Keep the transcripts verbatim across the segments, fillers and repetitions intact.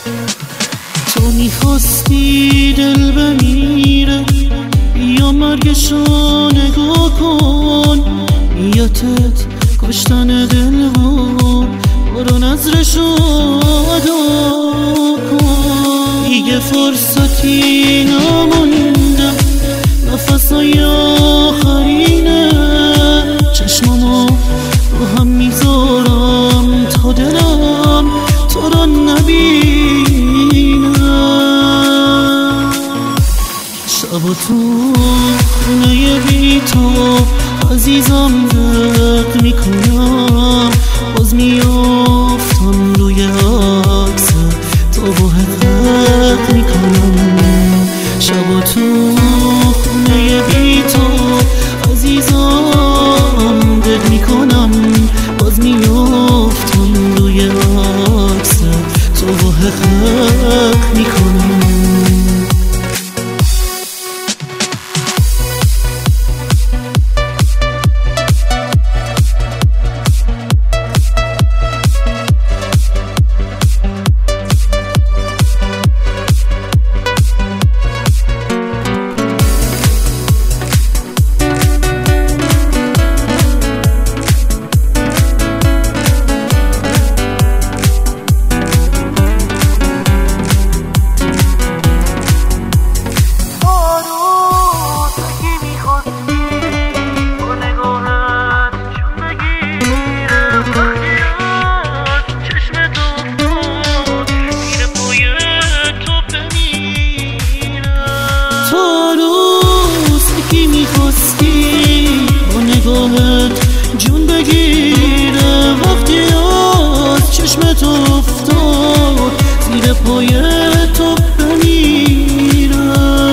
تو میخواستی دل بمیره یا مرگشو نگاه کن، نیتت کشتن دل بود، برو نظرشو ادا کن. دیگه فرصتی نمونده، نفسای آخرینه، چشمامو رو هم میذارم تا دلم تو رو نبینه. شب و تو خونه بی تو عزیزم دق میکنم، باز میافتم روی عکس تو با حقق میکنم. شب و تو خونه بی تو عزیزم دق میکنم، باز میافتم روی عکس تو با حقق میکنم. جون بگیره وقتی از چشمت افتاد، زیر پای تو بمیره.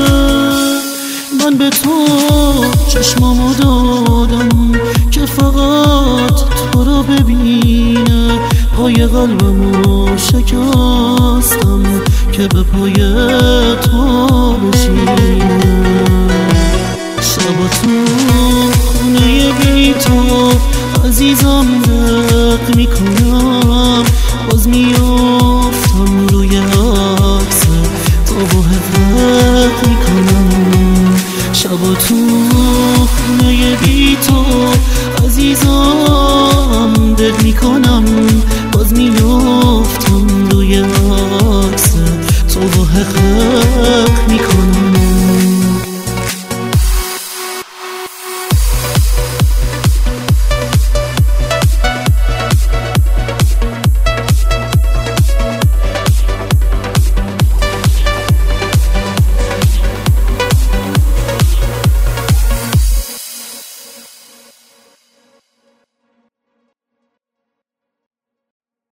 من به تو چشمامو دادم که فقط تو رو ببینه، پای قلبمو شکستم که به پای تو بشینه. شب تو خونه بی تو عزیزم دق میکنم، باز میافتم روی عکس تو با حقق میکنم. شب تو خونه بی تو عزیزم دق میکنم،